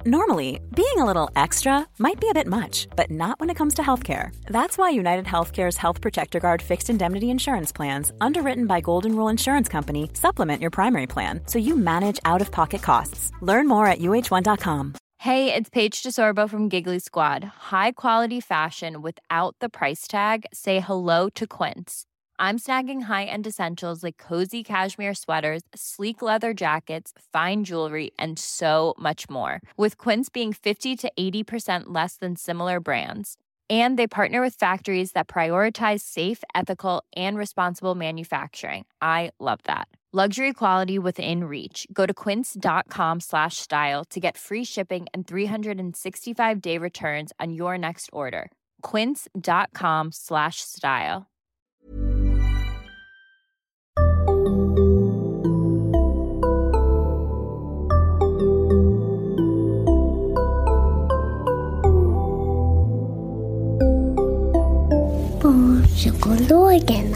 Normally, being a little extra might be a bit much, but not when it comes to healthcare. That's why United Healthcare's Health Protector Guard fixed indemnity insurance plans, underwritten by Golden Rule Insurance Company, supplement your primary plan so you manage out-of-pocket costs. Learn more at uh1.com. Hey, it's Paige DeSorbo from Giggly Squad. High quality fashion without the price tag. Say hello to Quince. I'm snagging high-end essentials like cozy cashmere sweaters, sleek leather jackets, fine jewelry, and so much more. With Quince being 50 to 80% less than similar brands. And they partner with factories that prioritize safe, ethical, and responsible manufacturing. I love that. Luxury quality within reach. Go to quince.com/style to get free shipping and 365-day returns on your next order. Quince.com/style. Barnpsykologerna.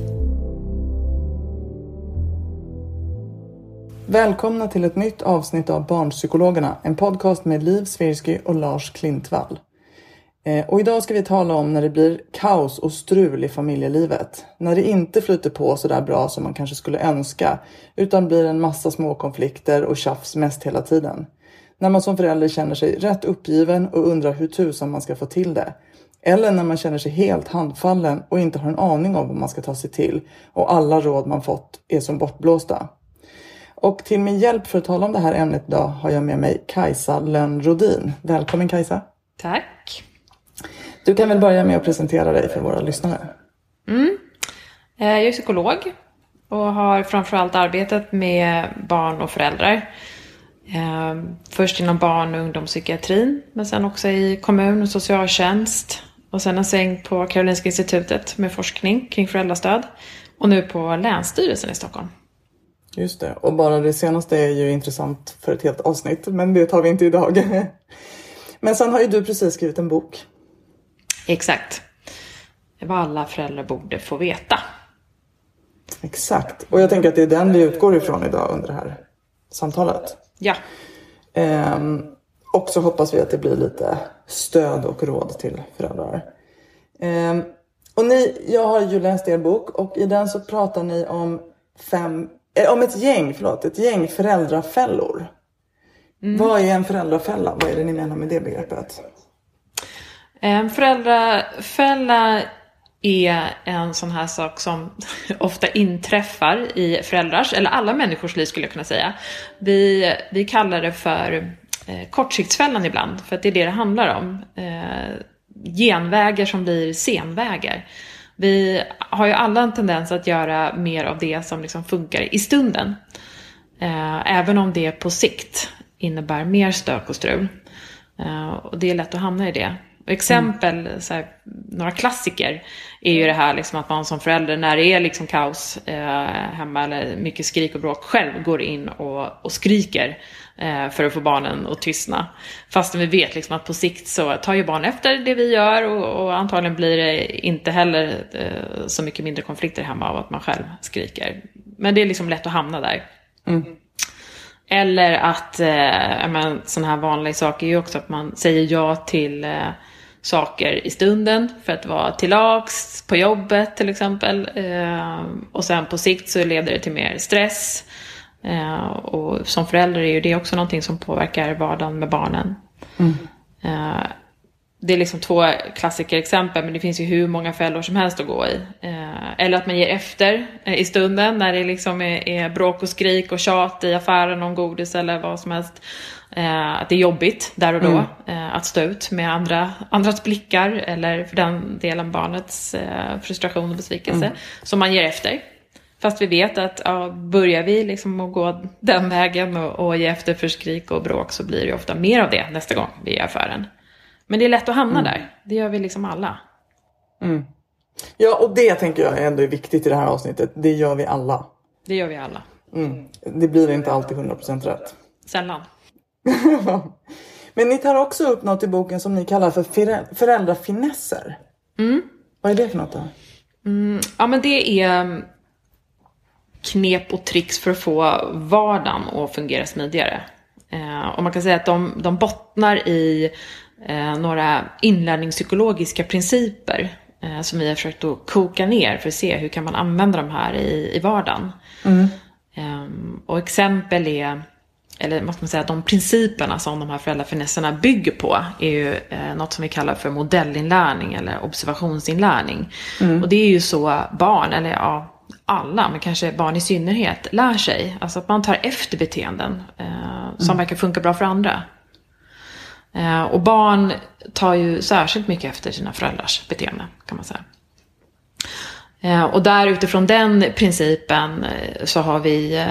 Välkomna till ett nytt avsnitt av Barnpsykologerna, en podcast med Liv Svirsky och Lars Klintvall. Och idag ska vi tala om när det blir kaos och strul i familjelivet. När det inte flyter på så där bra som man kanske skulle önska, utan blir en massa små konflikter och tjafs mest hela tiden. När man som förälder känner sig rätt uppgiven och undrar hur tusan man ska få till det. Eller när man känner sig helt handfallen och inte har en aning om vad man ska ta sig till och alla råd man fått är som bortblåsta. Och till min hjälp för att tala om det här ämnet idag har jag med mig Kajsa Lönnrodin. Välkommen Kajsa. Tack. Du kan väl börja med att presentera dig för våra lyssnare. Jag är psykolog och har framförallt arbetat med barn och föräldrar. Först inom barn- och ungdomspsykiatrin, men sen också i kommun- och socialtjänst. Och sen en sväng på Karolinska institutet med forskning kring föräldrastöd. Och nu på Länsstyrelsen i Stockholm. Just det, och bara det senaste är ju intressant för ett helt avsnitt, men det tar vi inte idag. Men sen har ju du precis skrivit en bok. Exakt. Vad alla föräldrar borde få veta. Exakt, och jag tänker att det är den vi utgår ifrån idag under det här samtalet. Ja. Och så hoppas vi att det blir lite stöd och råd till föräldrar. Och jag har ju läst er bok och i den så pratar ni om ett gäng föräldrafällor. Vad är en föräldrafälla? Vad är det ni menar med det begreppet? En föräldrafälla är en sån här sak som ofta inträffar i föräldrars, eller alla människors liv skulle jag kunna säga. Vi kallar det för kortsiktsfällan ibland, för att det är det handlar om. Genvägar som blir senvägar. Vi har ju alla en tendens att göra mer av det som liksom funkar i stunden. Även om det på sikt innebär mer stök och strul. Och det är lätt att hamna i det. Exempel, så här, några klassiker är ju det här liksom att man som förälder när det är liksom kaos hemma eller mycket skrik och bråk själv går in och skriker för att få barnen att tystna. Fast vi vet liksom att på sikt så tar ju barn efter det vi gör och antagligen blir det inte heller så mycket mindre konflikter hemma av att man själv skriker. Men det är liksom lätt att hamna där. Eller att sådana här vanliga saker är ju också att man säger ja till saker i stunden för att vara till lags på jobbet till exempel. Och sen på sikt så leder det till mer stress. Och som förälder är ju det också någonting som påverkar vardagen med barnen. Det är liksom två klassiker exempel, men det finns ju hur många fällor som helst att gå i. Eller att man ger efter i stunden när det liksom är bråk och skrik och tjat i affären om godis eller vad som helst. Att det är jobbigt där och då att stå ut med andras blickar eller för den delen barnets frustration och besvikelse. Så man ger efter. Fast vi vet att börjar vi liksom att gå den vägen och ge efter för skrik och bråk så blir det ofta mer av det nästa gång vi är i affären. Men det är lätt att hamna där. Det gör vi liksom alla. Ja, och det tänker jag ändå är viktigt i det här avsnittet. Det gör vi alla. Det gör vi alla. Det blir inte alltid 100% rätt. Sällan. Men ni tar också upp något i boken som ni kallar för föräldrafinesser. Vad är det för något då? Ja, men det är knep och tricks för att få vardagen att fungera smidigare. Och man kan säga att de bottnar i några inlärningspsykologiska principer som vi har försökt att koka ner för att se hur kan man använda de här i vardagen. Och exempel är, eller måste man säga, att de principerna som de här föräldrafinesserna bygger på är ju något som vi kallar för modellinlärning eller observationsinlärning. Och det är ju så barn, eller ja, alla, men kanske barn i synnerhet, lär sig. Alltså att man tar efter beteenden som verkar funka bra för andra. Och barn tar ju särskilt mycket efter sina föräldrars beteende, kan man säga. Och där utifrån den principen så har vi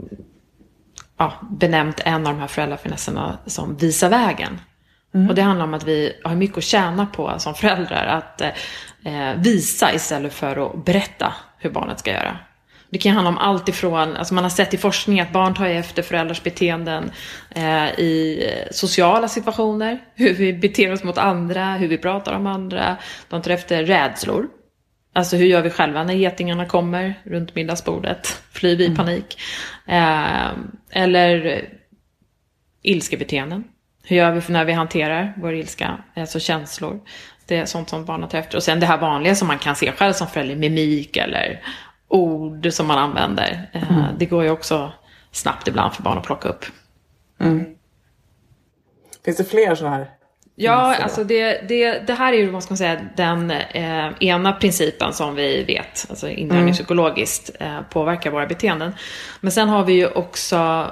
benämnt en av de här föräldrafinesserna som visa vägen. Och det handlar om att vi har mycket att tjäna på som föräldrar att visa istället för att berätta hur barnet ska göra. Det kan handla om allt ifrån, alltså man har sett i forskning att barn tar efter föräldrars beteenden i sociala situationer, hur vi beter oss mot andra, hur vi pratar om andra. De tar efter rädslor. Alltså hur gör vi själva när getingarna kommer runt middagsbordet? Flyr vi i panik? Eller ilskebeteenden. Hur gör vi när vi hanterar vår ilska? Alltså känslor. Det är sånt som barnen tar efter. Och sen det här vanliga som man kan se själv som förälder, mimik eller ord som man använder. Det går ju också snabbt ibland för barn att plocka upp. Finns det fler sådana här? Ja, alltså det här är ju, vad ska man säga, den ena principen som vi vet, alltså inlärningspsykologiskt påverkar våra beteenden. Men sen har vi ju också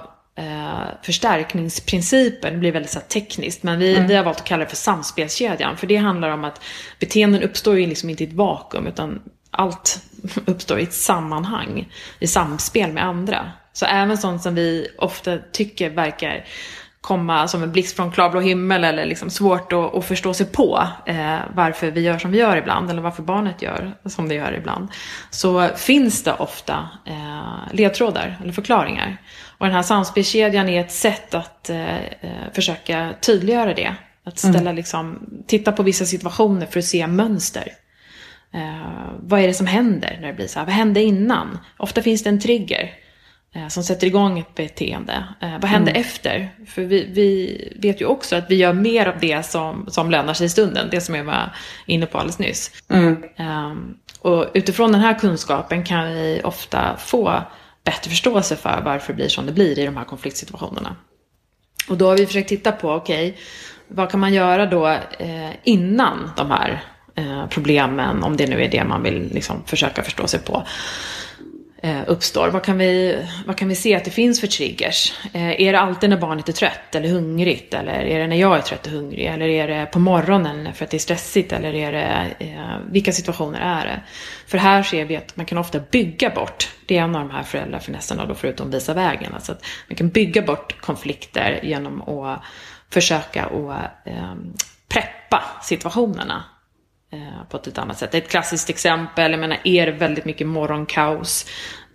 förstärkningsprincipen. Det blir väldigt så tekniskt, men vi har valt att kalla det för samspelskedjan, för det handlar om att beteenden uppstår ju liksom inte i ett vakuum, utan allt uppstår i ett sammanhang, i samspel med andra. Så även sånt som vi ofta tycker verkar komma som en blixt från klarblå himmel eller liksom svårt att förstå sig på varför vi gör som vi gör ibland, eller varför barnet gör som det gör ibland, så finns det ofta ledtrådar eller förklaringar. Och den här samspelskedjan är ett sätt att försöka tydliggöra det. Att ställa titta på vissa situationer för att se mönster. Vad är det som händer när det blir så här? Vad hände innan? Ofta finns det en trigger som sätter igång ett beteende. Vad händer efter? För vi vet ju också att vi gör mer av det som lönar sig i stunden. Det som jag var inne på alldeles nyss. Och utifrån den här kunskapen kan vi ofta få bättre förståelse för varför det blir som det blir i de här konfliktsituationerna. Och då har vi försökt titta på, vad kan man göra då innan de här problemen, om det nu är det man vill försöka förstå sig på, uppstår. Vad kan vi se att det finns för triggers? Är det alltid när barnet är trött eller hungrigt? Eller är det när jag är trött och hungrig? Eller är det på morgonen för att det är stressigt? Eller är det, vilka situationer är det? För här ser vi att man kan ofta bygga bort, det är en av de här föräldrafinesserna då, förutom visa vägen. Alltså att man kan bygga bort konflikter genom att försöka att preppa situationerna på ett annat sätt. Ett klassiskt exempel, jag menar, är det väldigt mycket morgonkaos,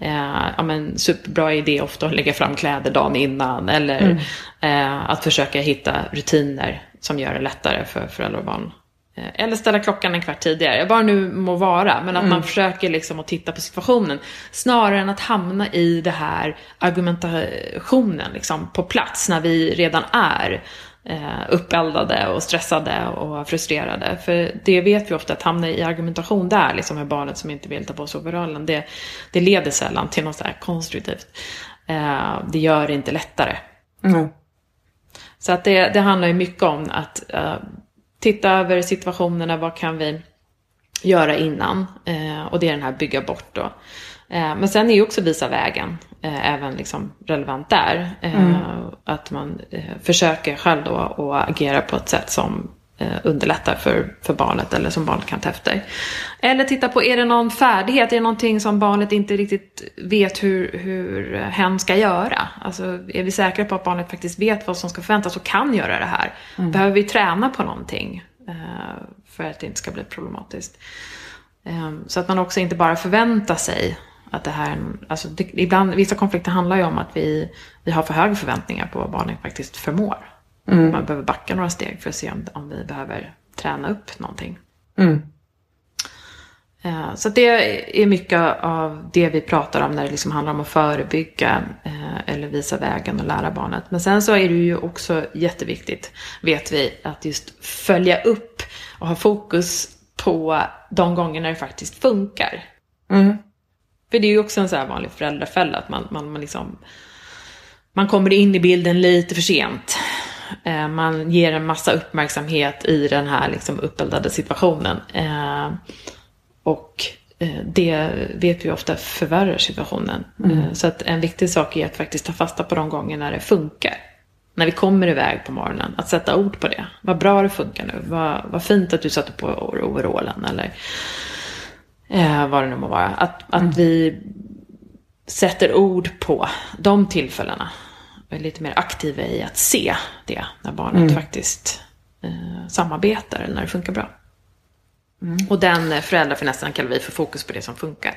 superbra idé ofta att lägga fram kläder dagen innan, eller att försöka hitta rutiner som gör det lättare för föräldrar och barn, eller ställa klockan en kvart tidigare, bara nu må vara, men att man försöker att titta på situationen snarare än att hamna i det här argumentationen på plats när vi redan är uppeldade och stressade och frustrerade. För det vet vi ofta, att hamna i argumentation där med barnet som inte vill ta på sig overallen, det leder sällan till något så här konstruktivt. Det gör det inte lättare. Så att det handlar ju mycket om att titta över situationerna, vad kan vi göra innan, och det är den här bygga bort då. Men sen är ju också visa vägen även relevant där. Att man försöker själv då att agera på ett sätt som underlättar för barnet, eller som barnet kan ta efter. Eller titta på, är det någon färdighet, är det någonting som barnet inte riktigt vet hur hen ska göra? Alltså är vi säkra på att barnet faktiskt vet vad som ska förväntas och kan göra det här? Behöver vi träna på någonting för att det inte ska bli problematiskt? Så att man också inte bara förväntar sig att det här, ibland, vissa konflikter handlar ju om att vi har för höga förväntningar på vad barnen faktiskt förmår. Man behöver backa några steg för att se om vi behöver träna upp någonting. Så det är mycket av det vi pratar om när det liksom handlar om att förebygga eller visa vägen och lära barnet. Men sen så är det ju också jätteviktigt, vet vi, att just följa upp och ha fokus på de gånger när det faktiskt funkar. För det är ju också en så här vanlig föräldrafälla att man kommer in i bilden lite för sent. Man ger en massa uppmärksamhet i den här liksom uppeldade situationen. Och det vet vi ofta förvärrar situationen. Så att en viktig sak är att faktiskt ta fasta på de gånger när det funkar. När vi kommer iväg på morgonen, att sätta ord på det. Vad bra det funkar nu. Vad fint att du satte på overallen. Eller vad det nu må vara. Att vi sätter ord på de tillfällena. Och är lite mer aktiva i att se det. När barnet faktiskt samarbetar eller när det funkar bra. Och den föräldrafinessen kallar vi för fokus på det som funkar.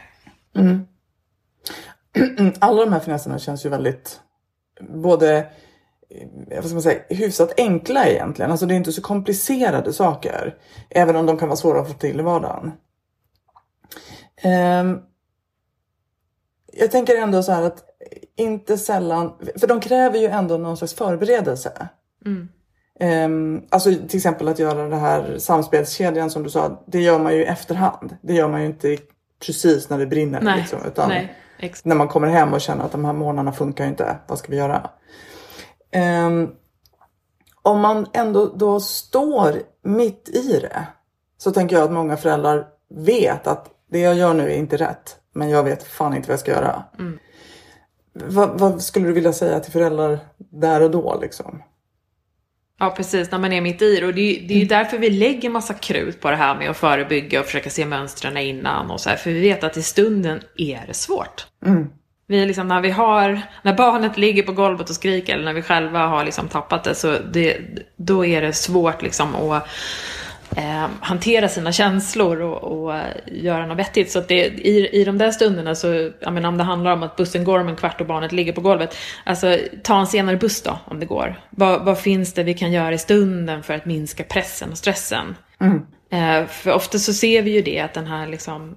Alla de här finesserna känns ju väldigt både, vad ska man säga, hyfsat enkla egentligen. Alltså det är inte så komplicerade saker. Även om de kan vara svåra att få till i vardagen. Jag tänker ändå så här att inte sällan, för de kräver ju ändå någon slags förberedelse. Alltså till exempel att göra det här samspelskedjan som du sa, det gör man ju i efterhand. Det gör man ju inte precis när det brinner. Nej, liksom, utan nej, när man kommer hem och känner att de här månaderna funkar inte, vad ska vi göra? Om man ändå då står mitt i det, så tänker jag att många föräldrar vet att det jag gör nu är inte rätt, men jag vet fan inte vad jag ska göra. Vad skulle du vilja säga till föräldrar där och då liksom? Ja, precis, när man är mitt i det. Och det är ju därför vi lägger massa krut på det här med att förebygga och försöka se mönstren innan och så här. För vi vet att i stunden är det svårt. Vi är liksom, när barnet ligger på golvet och skriker eller när vi själva har liksom tappat det, så då är det svårt liksom att hantera sina känslor och göra något vettigt. Så att i de där stunderna så, jag menar, om det handlar om att bussen går om en kvart och barnet ligger på golvet, alltså ta en senare buss då om det går. Vad finns det vi kan göra i stunden för att minska pressen och stressen? För ofta så ser vi ju det att den här liksom,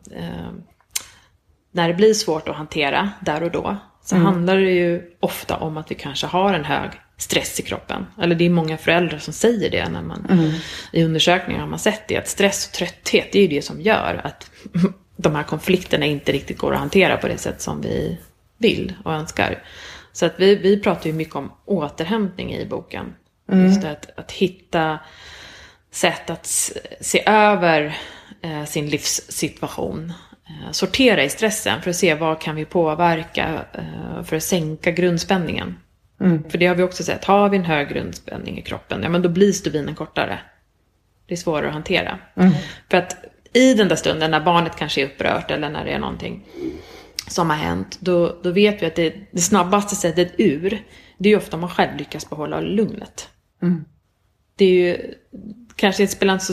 när det blir svårt att hantera där och då, så handlar det ju ofta om att vi kanske har en hög stress i kroppen. Eller det är många föräldrar som säger det när man i undersökningar har man sett det, att stress och trötthet, det är ju det som gör att de här konflikterna inte riktigt går att hantera på det sätt som vi vill och önskar. Så att vi pratar ju mycket om återhämtning i boken. Just att hitta sätt att se över sin livssituation. Sortera i stressen för att se vad kan vi påverka för att sänka grundspänningen. För det har vi också sett. Har vi en hög grundspänning i kroppen, ja men då blir stubinen kortare. Det är svårare att hantera. För att i den där stunden när barnet kanske är upprört eller när det är någonting som har hänt, då vet vi att det snabbaste sättet ur, det är ju ofta om man själv lyckas behålla lugnet. Det är ju, kanske spelar inte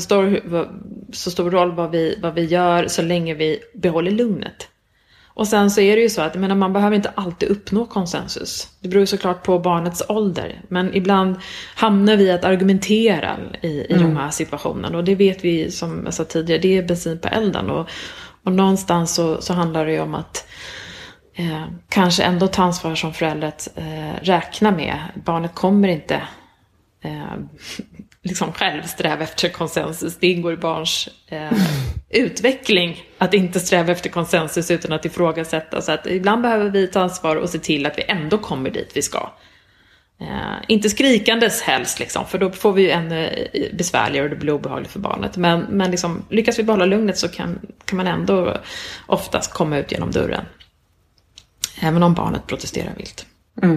så stor roll vad vi gör så länge vi behåller lugnet. Och sen så är det ju så att man behöver inte alltid uppnå konsensus. Det beror ju såklart på barnets ålder. Men ibland hamnar vi att argumentera i de här situationerna. Och det vet vi, som jag sa tidigare, det är bensin på elden. Och någonstans så handlar det ju om att kanske ändå ta ansvar som förälder att räkna med. Barnet kommer inte liksom själv sträva efter konsensus. Det ingår i barns utveckling att inte sträva efter konsensus utan att ifrågasätta. Så att ibland behöver vi ta ansvar och se till att vi ändå kommer dit vi ska. Inte skrikandes helst liksom, för då får vi ju ännu besvärligare och det blir obehagligt för barnet. Men liksom, lyckas vi behålla lugnet så kan man ändå oftast komma ut genom dörren. Även om barnet protesterar vilt.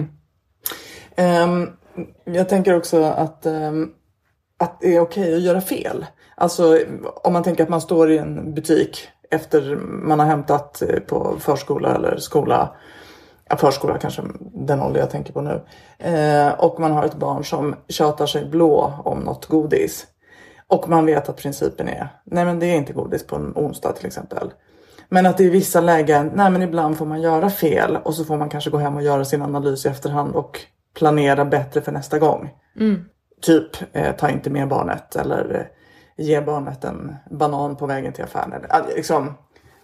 Jag tänker också att det är okej att göra fel. Alltså om man tänker att man står i en butik efter man har hämtat på förskola eller skola. Ja, förskola kanske den ålder jag tänker på nu. Och man har ett barn som tjatar sig blå om något godis. Och man vet att principen är, nej men det är inte godis på en onsdag till exempel. Men att det i vissa lägen, nej men ibland får man göra fel. Och så får man kanske gå hem och göra sin analys i efterhand och planera bättre för nästa gång. Typ, ta inte med barnet eller ge barnet en banan på vägen till affären. Liksom,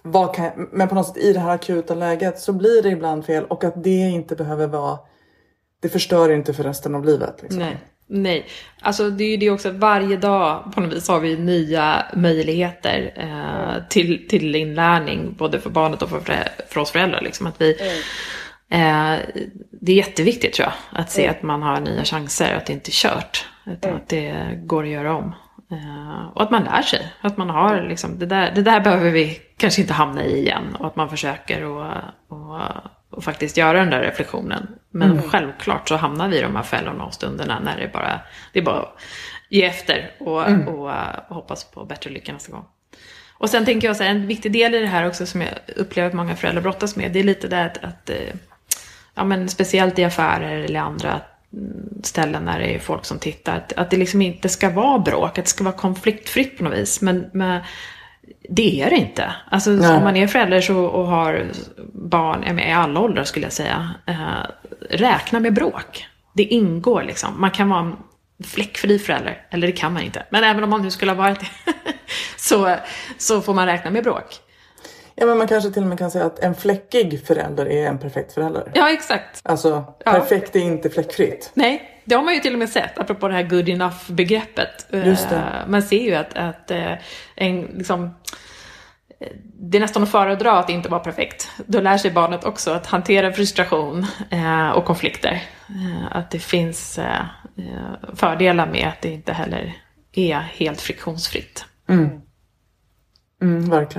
men på något sätt i det här akuta läget så blir det ibland fel. Och att det inte behöver vara, det förstör inte för resten av livet. Liksom. Nej, alltså det är ju det också att varje dag på något vis har vi nya möjligheter till inlärning både för barnet och för oss föräldrar. Liksom. Att vi, det är jätteviktigt tror jag att se att man har nya chanser, att det inte är kört, utan att det går att göra om. Och att man lär sig, att man har liksom, det där behöver vi kanske inte hamna i igen, och att man försöker och faktiskt göra den där reflektionen. Men självklart så hamnar vi i de här fällorna och stunderna när det är bara att ge efter och hoppas på bättre lycka nästa gång. Och sen tänker jag så här, en viktig del i det här också som jag upplever att många föräldrar brottas med, det är lite det att men speciellt i affärer eller andra ställen när det är folk som tittar, att det liksom inte ska vara bråk, att det ska vara konfliktfritt på något vis, men det är det inte. Alltså om man är förälder och har barn i alla åldrar skulle jag säga, räkna med bråk. Det ingår liksom. Man kan vara en fläckfri förälder, eller det kan man inte. Men även om man nu skulle ha varit det så får man räkna med bråk. Ja, men man kanske till och med kan säga att en fläckig förälder är en perfekt förälder. Ja, exakt. Alltså, perfekt är inte fläckfritt. Nej, det har man ju till och med sett, apropå det här good enough-begreppet. Just det. Man ser ju att det är nästan att föredra att det inte var perfekt. Då lär sig barnet också att hantera frustration och konflikter. Att det finns fördelar med att det inte heller är helt friktionsfritt. Verkligen.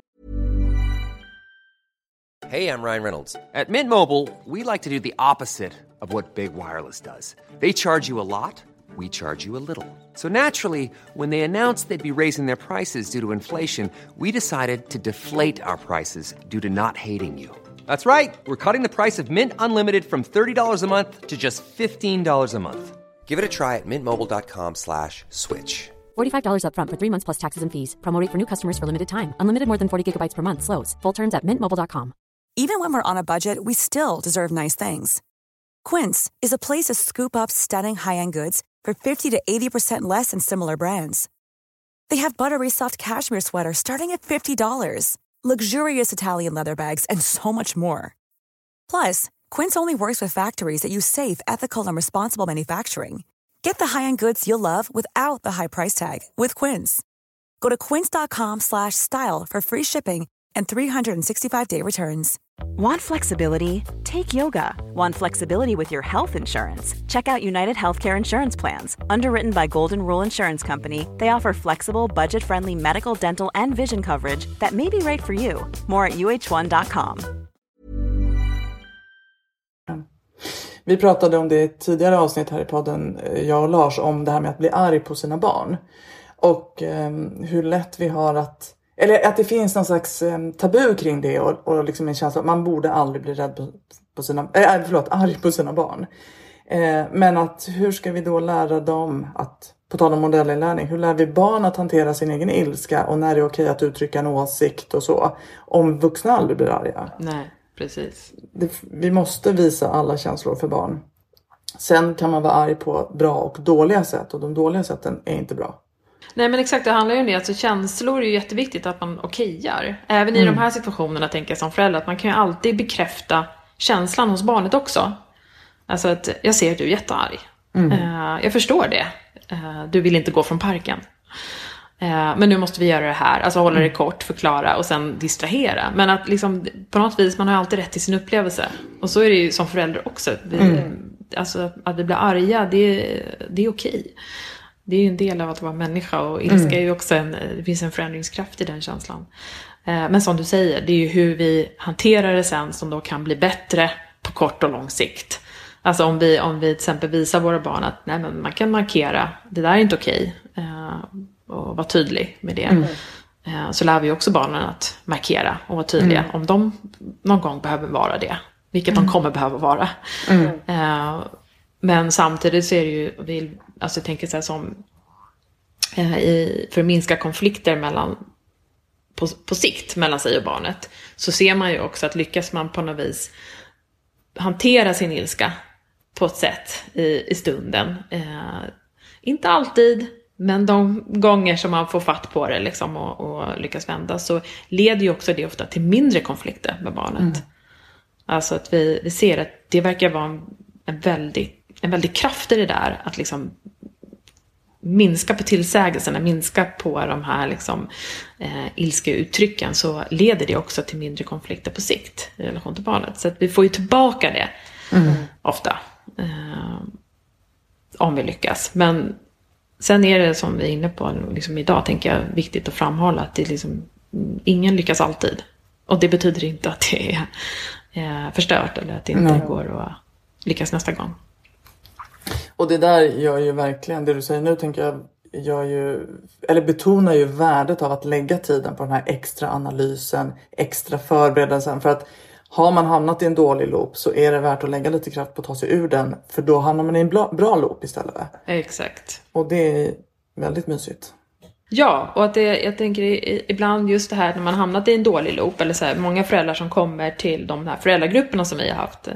Hey, I'm Ryan Reynolds. At Mint Mobile, we like to do the opposite of what Big Wireless does. They charge you a lot, we charge you a little. So naturally, when they announced they'd be raising their prices due to inflation, we decided to deflate our prices due to not hating you. That's right. We're cutting the price of Mint Unlimited from $30 a month to just $15 a month. Give it a try at mintmobile.com/switch. $45 up front for 3 months plus taxes and fees. Promo rate for new customers for limited time. Unlimited more than 40 gigabytes per month. Slows full terms at mintmobile.com. Even when we're on a budget, we still deserve nice things. Quince is a place to scoop up stunning high-end goods for 50 to 80% less than similar brands. They have buttery soft cashmere sweaters starting at $50, luxurious Italian leather bags, and so much more. Plus, Quince only works with factories that use safe, ethical, and responsible manufacturing. Get the high-end goods you'll love without the high price tag with Quince. Go to quince.com/style for free shipping and 365-day returns. Want flexibility? Take yoga. Want flexibility with your health insurance? Check out United Healthcare Insurance Plans. Underwritten by Golden Rule Insurance Company, they offer flexible, budget-friendly medical, dental, and vision coverage that may be right for you. More at uh1.com. Vi pratade om det i ett tidigare avsnitt här i podden, jag och Lars, om det här med att bli arg på sina barn. Och hur lätt vi har eller att det finns någon slags tabu kring det och liksom en känsla att man borde aldrig bli rädd arg på sina barn. Men att hur ska vi då lära dem att, på tal om modellinlärning, hur lär vi barn att hantera sin egen ilska och när det är okej att uttrycka en åsikt och så, om vuxna aldrig blir arga? Nej, precis. Vi måste visa alla känslor för barn. Sen kan man vara arg på bra och dåliga sätt, och de dåliga sätten är inte bra. Nej, men exakt, det handlar ju om det. Alltså, känslor är ju jätteviktigt att man okejar. Även i de här situationerna tänker jag som förälder att man kan ju alltid bekräfta känslan hos barnet också. Alltså att jag ser att du är jättearg. Jag förstår det. Du vill inte gå från parken. Men nu måste vi göra det här. Alltså hålla det kort, förklara och sen distrahera. Men att liksom, på något vis, man har alltid rätt till sin upplevelse. Och så är det ju som förälder också. Alltså att vi blir arga, det är okej. Det är ju en del av att vara människa, och ilska är ju också det finns en förändringskraft i den känslan. Men som du säger, det är ju hur vi hanterar det sen som då kan bli bättre på kort och lång sikt. Alltså om vi till exempel visar våra barn att nej, men man kan markera, det där är inte okej, och vara tydlig med det. Så lär vi också barnen att markera och vara tydliga om de någon gång behöver vara det. Vilket de kommer behöva vara. Men samtidigt så är det ju, alltså jag tänker så här som för att minska konflikter på sikt mellan sig och barnet, så ser man ju också att lyckas man på något vis hantera sin ilska på ett sätt i stunden. Inte alltid, Men de gånger som man får fatt på det liksom och lyckas vända, så leder ju också det ofta till mindre konflikter med barnet. Alltså att vi ser att det verkar vara en väldig kraft i det där. Att liksom minska på tillsägelserna, minska på de här liksom, ilskeuttrycken, så leder det också till mindre konflikter på sikt i relation till barnet. Så att vi får ju tillbaka det ofta. Om vi lyckas. Men sen är det, som vi är inne på liksom idag, tänker jag, viktigt att framhålla att det liksom, ingen lyckas alltid. Och det betyder inte att det är förstört eller att det inte går att lyckas nästa gång. Och det där gör ju verkligen, det du säger nu tänker jag, betonar ju värdet av att lägga tiden på den här extra analysen, extra förberedelsen. För att har man hamnat i en dålig loop så är det värt att lägga lite kraft på att ta sig ur den. För då hamnar man i en bra loop istället. Exakt. Och det är väldigt mysigt. Ja, och att jag tänker ibland just det här när man hamnat i en dålig loop, eller så här, många föräldrar som kommer till de här föräldragrupperna som vi har haft,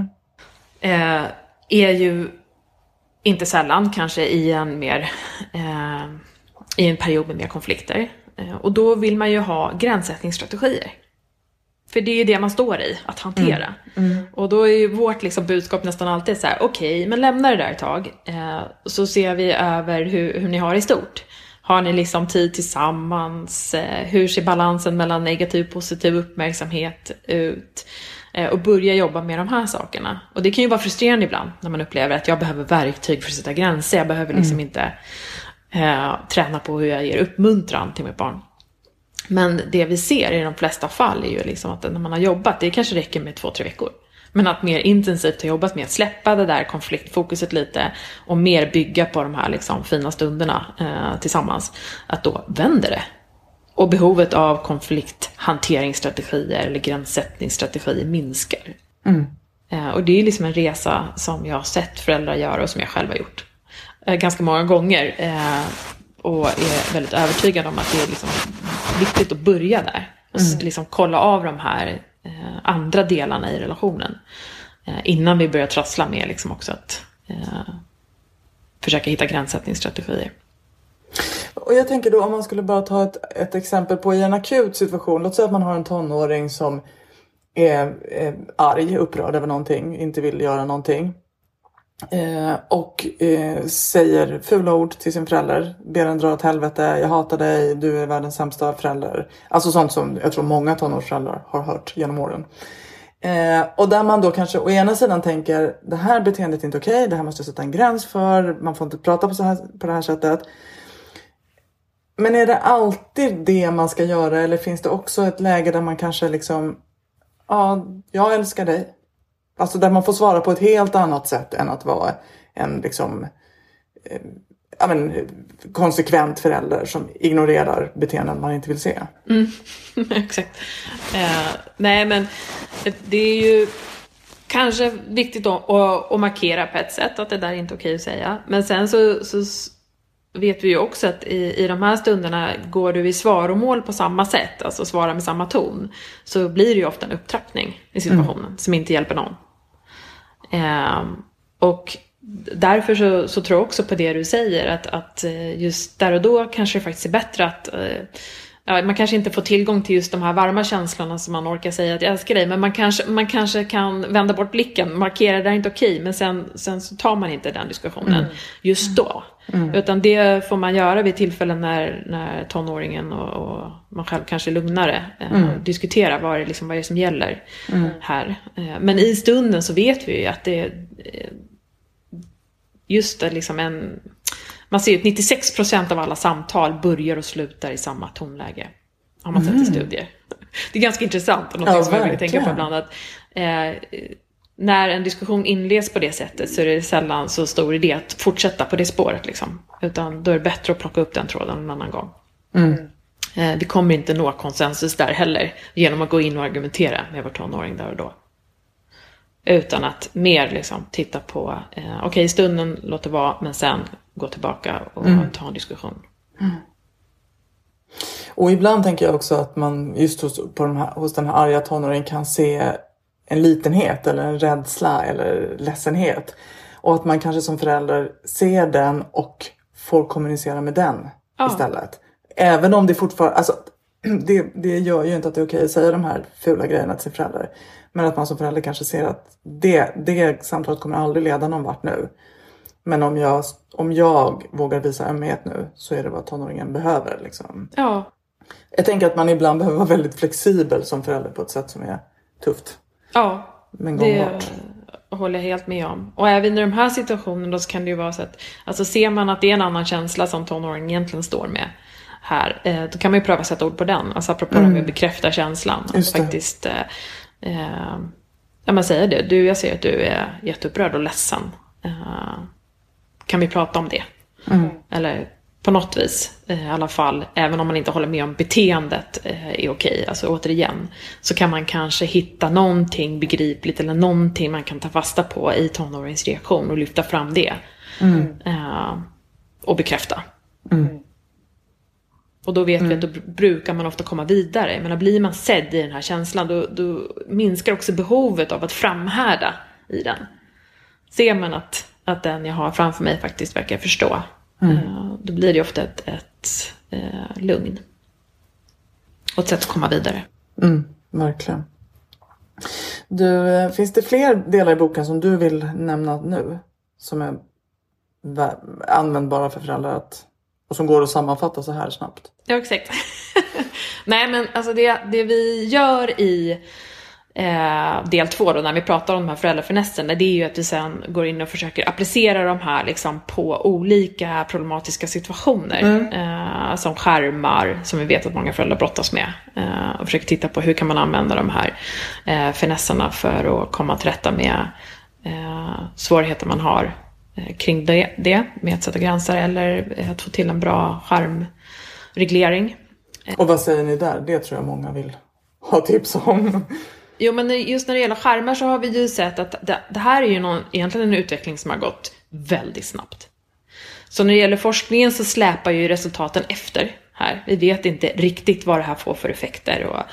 är ju inte sällan kanske i en period med mer konflikter. Och då vill man ju ha gränssättningsstrategier. För det är ju det man står i, att hantera. Och då är ju vårt liksom budskap nästan alltid så här: okej, men lämna det där ett tag. Så ser vi över hur ni har i stort. Har ni liksom tid tillsammans? Hur ser balansen mellan negativ och positiv uppmärksamhet ut? Och börja jobba med de här sakerna. Och det kan ju vara frustrerande ibland när man upplever att jag behöver verktyg för att sätta gränser. Jag behöver liksom inte träna på hur jag ger uppmuntran till mitt barn. Men det vi ser i de flesta fall är ju liksom att när man har jobbat, det kanske räcker med 2-3 veckor. Men att mer intensivt ha jobbat med att släppa det där konfliktfokuset lite och mer bygga på de här liksom fina stunderna tillsammans. Att då vänder det. Och behovet av konflikthanteringsstrategier eller gränssättningsstrategier minskar. Och det är liksom en resa som jag har sett föräldrar göra och som jag själv har gjort ganska många gånger. Och är väldigt övertygad om att det är liksom viktigt att börja där. Och liksom kolla av de här andra delarna i relationen. Innan vi börjar trassla med liksom också att försöka hitta gränssättningsstrategier. Och jag tänker då, om man skulle bara ta ett exempel på i en akut situation. Låt säga att man har en tonåring som är arg, upprörd över någonting, inte vill göra någonting. Och säger fula ord till sin förälder. Ber den dra åt helvete, jag hatar dig, du är världens sämsta förälder. Alltså sånt som jag tror många tonårsföräldrar har hört genom åren. Och där man då kanske å ena sidan tänker, det här beteendet är inte okej, det här måste jag sätta en gräns för, man får inte prata på det här sättet. Men är det alltid det man ska göra, eller finns det också ett läge där man kanske liksom, ja, jag älskar dig. Alltså där man får svara på ett helt annat sätt än att vara en liksom, konsekvent förälder som ignorerar beteenden man inte vill se. Exakt. Nej, men det är ju kanske viktigt att markera på ett sätt att det där är inte okej att säga. Men sen så vet vi ju också att i de här stunderna går du i svaromål på samma sätt, alltså svara med samma ton, så blir det ju ofta en upptrappning i situationen som inte hjälper någon. Och därför så tror jag också på det du säger, att just där och då kanske det faktiskt är bättre att man kanske inte får tillgång till just de här varma känslorna som man orkar säga att jag älskar dig, men man kanske kan vända bort blicken, markera det där är inte okej, men sen så tar man inte den diskussionen just då. Utan det får man göra vid tillfällen när tonåringen och man själv kanske är lugnare diskutera vad är det som gäller här. Men i stunden så vet vi ju att det just det liksom man ser ju att 96% av alla samtal börjar och slutar i samma tonläge. Har man sett i studier. Det är ganska intressant och något som jag vill tänka på ibland, att när en diskussion inleds på det sättet så är det sällan så stor idé att fortsätta på det spåret liksom. Utan då är det bättre att plocka upp den tråden en annan gång. Vi kommer inte nå konsensus där heller genom att gå in och argumentera med vår tonåring där och då. Utan att mer liksom titta på okej, stunden låter vara, men sen gå tillbaka och ta en diskussion. Och ibland tänker jag också att man just hos den här arga tonåringen kan se en litenhet eller en rädsla eller ledsenhet. Och att man kanske som förälder ser den och får kommunicera med den istället. Även om det fortfarande, alltså det gör ju inte att det är okej att säga de här fula grejerna till sin förälder. Men att man som förälder kanske ser att det samtalet kommer aldrig leda någon vart nu. Men om jag vågar visa ömhet nu, så är det vad tonåringen behöver liksom. Ja. Jag tänker att man ibland behöver vara väldigt flexibel som förälder på ett sätt som är tufft. Ja, men gångbart. Det håller jag helt med om. Och även i de här situationerna så kan det ju vara så att, alltså ser man att det är en annan känsla som tonåringen egentligen står med här, då kan man ju pröva att sätta ord på den. Alltså apropå det med att bekräfta känslan. Att faktiskt, man säger det. Jag ser att du är jätteupprörd och ledsen. Kan vi prata om det? Eller på något vis i alla fall, även om man inte håller med om beteendet är okej. Alltså återigen, så kan man kanske hitta någonting begripligt eller någonting man kan ta fasta på i tonåringens reaktion och lyfta fram det. Och bekräfta. Och då vet vi att då brukar man ofta komma vidare. Men blir man sedd i den här känslan, då minskar också behovet av att framhärda i den. Ser man att den jag har framför mig faktiskt verkar förstå, då blir det ofta ett lugn. Och ett sätt att komma vidare. Verkligen. Finns det fler delar i boken som du vill nämna nu? Som är användbara för föräldrar och som går att sammanfatta så här snabbt? Ja, exakt. Nej, men alltså det vi gör i del 2 då, när vi pratar om de här föräldrafinesserna, det är ju att vi sen går in och försöker applicera de här liksom på olika problematiska situationer, som skärmar, som vi vet att många föräldrar brottas med, och försöker titta på hur kan man använda de här finesserna för att komma till rätta med svårigheter man har kring det med att sätta gränser eller att få till en bra skärmreglering. Och vad säger ni där? Det tror jag många vill ha tips om. Jo, men just när det gäller skärmar så har vi ju sett att det här är ju egentligen en utveckling som har gått väldigt snabbt. Så när det gäller forskningen så släpar ju resultaten efter här. Vi vet inte riktigt vad det här får för effekter och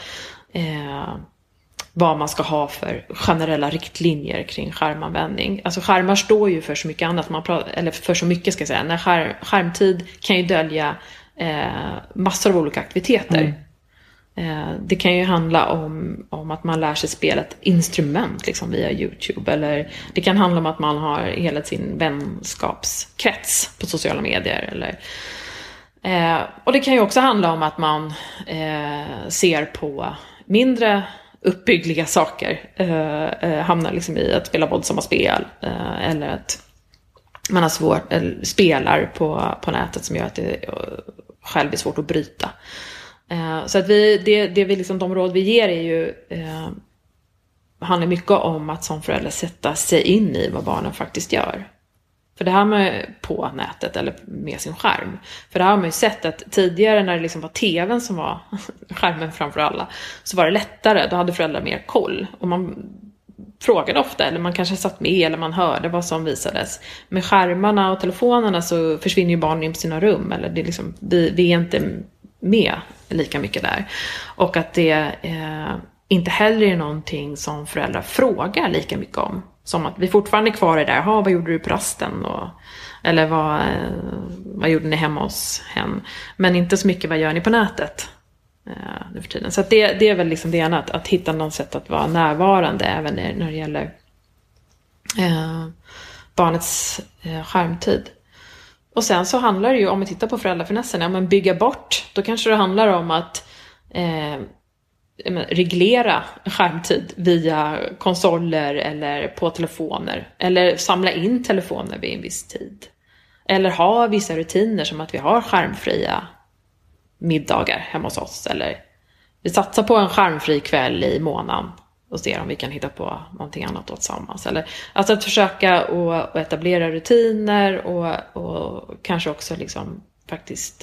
vad man ska ha för generella riktlinjer kring skärmanvändning. Alltså skärmar står ju för så mycket annat, eller för så mycket ska jag säga. När skärmtid kan ju dölja massor av olika aktiviteter. Det kan ju handla om att man lär sig spela ett instrument liksom via YouTube, eller det kan handla om att man har hela sin vänskapskrets på sociala medier, eller och det kan ju också handla om att man ser på mindre uppbyggliga saker, hamnar liksom i att spela våldsamma spel, eller att man har spelar på nätet som gör att det själv är svårt att bryta. Så att det vi liksom, de råd vi ger är ju handlar mycket om att som förälder sätta sig in i vad barnen faktiskt gör. För det här med på nätet eller med sin skärm. För det här har man ju sett att tidigare när det liksom var tvn som var skärmen framför alla, så var det lättare, då hade föräldrar mer koll. Och man frågade ofta, eller man kanske satt med, eller man hörde vad som visades. Med skärmarna och telefonerna så försvinner ju barnen in på sina rum. Eller det är liksom, vi är inte med lika mycket där. Och att det inte heller är någonting som föräldrar frågar lika mycket om. Som att vi fortfarande är kvar i där. Vad gjorde du på rasten? Eller vad gjorde ni hemma hos hen? Men inte så mycket vad gör ni på nätet nu för tiden. Så att det är väl liksom det ena. Att hitta något sätt att vara närvarande även när det gäller barnets skärmtid. Och sen så handlar det ju, om vi tittar på föräldrafinessen, men bygga bort. Då kanske det handlar om att reglera skärmtid via konsoler eller på telefoner. Eller samla in telefoner vid en viss tid. Eller ha vissa rutiner som att vi har skärmfria middagar hemma hos oss. Eller vi satsar på en skärmfri kväll i månaden och ser om vi kan hitta på någonting annat tillsammans. Eller, alltså att försöka och etablera rutiner och kanske också liksom faktiskt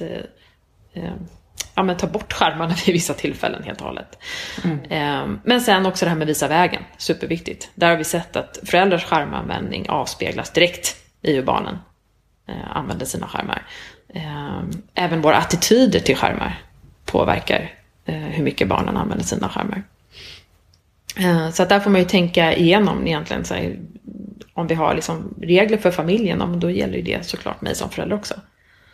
ta bort skärmarna vid vissa tillfällen helt och hållet. Men sen också det här med visa vägen, superviktigt. Där har vi sett att föräldrars skärmanvändning avspeglas direkt i hur barnen använder sina skärmar. Även våra attityder till skärmar påverkar hur mycket barnen använder sina skärmar. Så att där får man ju tänka igenom egentligen, så här, om vi har liksom regler för familjen, då gäller ju det såklart mig som förälder också.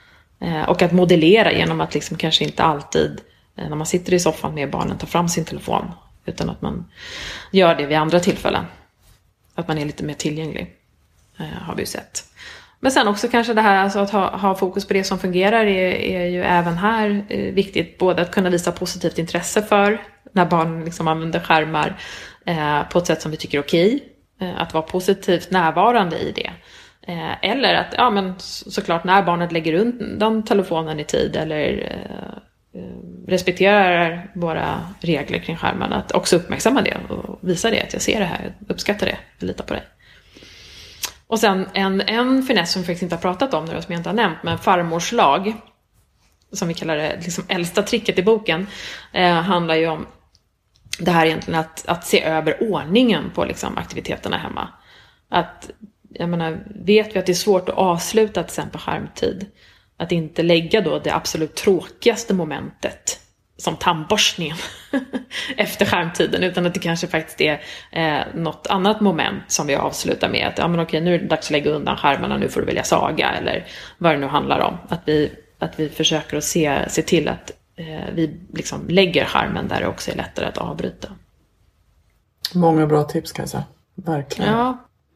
Och att modellera genom att liksom kanske inte alltid när man sitter i soffan med barnen tar fram sin telefon. Utan att man gör det vid andra tillfällen. Att man är lite mer tillgänglig. Har vi ju sett. Men sen också kanske det här alltså att ha fokus på det som fungerar är ju även här viktigt. Både att kunna visa positivt intresse för när barn liksom använder skärmar på ett sätt som vi tycker är okej. Att vara positivt närvarande i det. Eller att, ja men såklart när barnet lägger undan telefonen i tid eller respekterar våra regler kring skärmarna, att också uppmärksamma det och visa det, att jag ser det här, jag uppskattar det, jag litar på dig. Och sen en finess som vi faktiskt inte har pratat om nu, som jag inte har nämnt, men farmors lag, som vi kallar det liksom äldsta tricket i boken, handlar ju om det här egentligen att se över ordningen på liksom aktiviteterna hemma. Att, jag menar, vet vi att det är svårt att avsluta till exempel skärmtid, att inte lägga då det absolut tråkigaste momentet som tandborstningen efter skärmtiden, utan att det kanske faktiskt är något annat moment som vi avslutar med. Att ja, men okej, nu är det dags att lägga undan skärmarna, nu får du välja saga eller vad det nu handlar om. Att vi försöker att se till att vi liksom lägger skärmen där det också är lättare att avbryta. Många bra tips, kan jag säga. Verkligen. Ja.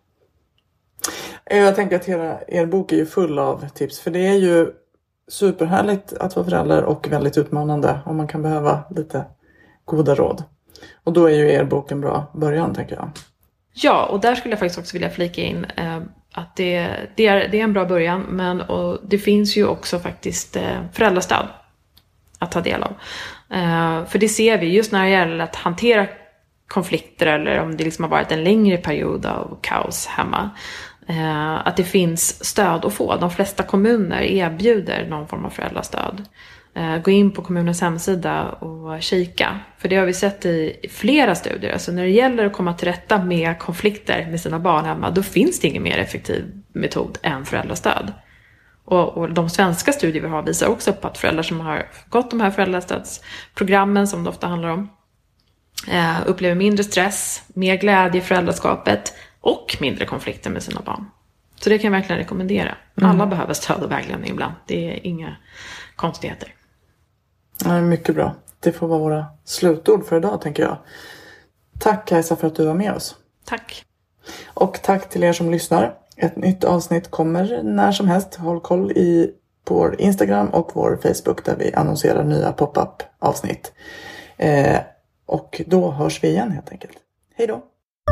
Jag tänker att hela er bok är ju full av tips. För det är ju superhärligt att vara förälder och väldigt utmanande. Och man kan behöva lite goda råd. Och då är ju er bok en bra början, tänker jag. Ja, och där skulle jag faktiskt också vilja flika in att det är en bra början. Men och det finns ju också faktiskt föräldrastöd att ta del av. För det ser vi just när det gäller att hantera konflikter eller om det liksom har varit en längre period av kaos hemma. Att det finns stöd att få. De flesta kommuner erbjuder någon form av föräldrastöd. Gå in på kommunens hemsida och kika. För det har vi sett i flera studier. Alltså när det gäller att komma till rätta med konflikter med sina barn hemma, då finns det ingen mer effektiv metod än föräldrastöd. Och de svenska studier vi har visar också på att föräldrar som har gått de här föräldrastödsprogrammen, som det ofta handlar om, upplever mindre stress, mer glädje i föräldraskapet och mindre konflikter med sina barn. Så det kan jag verkligen rekommendera. Alla behöver stöd och vägledning ibland. Det är inga konstigheter. Ja, mycket bra. Det får vara våra slutord för idag, tänker jag. Tack, Kajsa, för att du var med oss. Tack. Och tack till er som lyssnar. Ett nytt avsnitt kommer när som helst. Håll koll på vår Instagram och vår Facebook där vi annonserar nya pop-up avsnitt. Och då hörs vi igen helt enkelt. Hej då!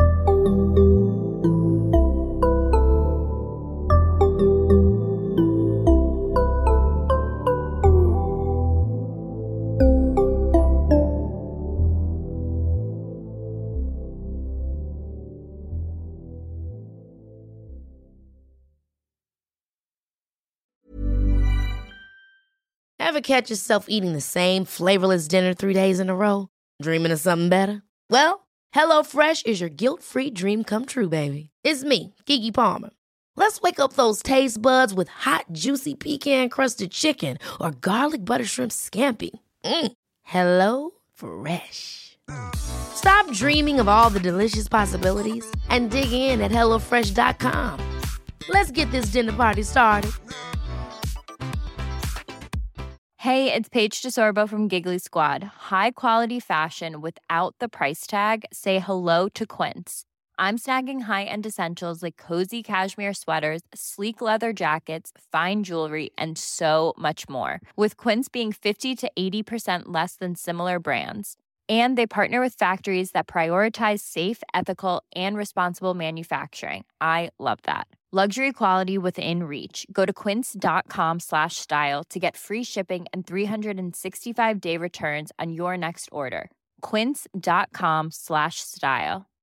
Ever catch yourself eating the same flavorless dinner 3 days in a row? Dreaming of something better? Well, HelloFresh is your guilt-free dream come true, baby. It's me, Keke Palmer. Let's wake up those taste buds with hot, juicy pecan-crusted chicken or garlic butter shrimp scampi. Hello Fresh. Stop dreaming of all the delicious possibilities and dig in at HelloFresh.com. Let's get this dinner party started. Hey, it's Paige DeSorbo from Giggly Squad. High quality fashion without the price tag. Say hello to Quince. I'm snagging high-end essentials like cozy cashmere sweaters, sleek leather jackets, fine jewelry, and so much more. With Quince being 50 to 80% less than similar brands. And they partner with factories that prioritize safe, ethical, and responsible manufacturing. I love that. Luxury quality within reach. Go to quince.com/style to get free shipping and 365-day returns on your next order. Quince.com/style.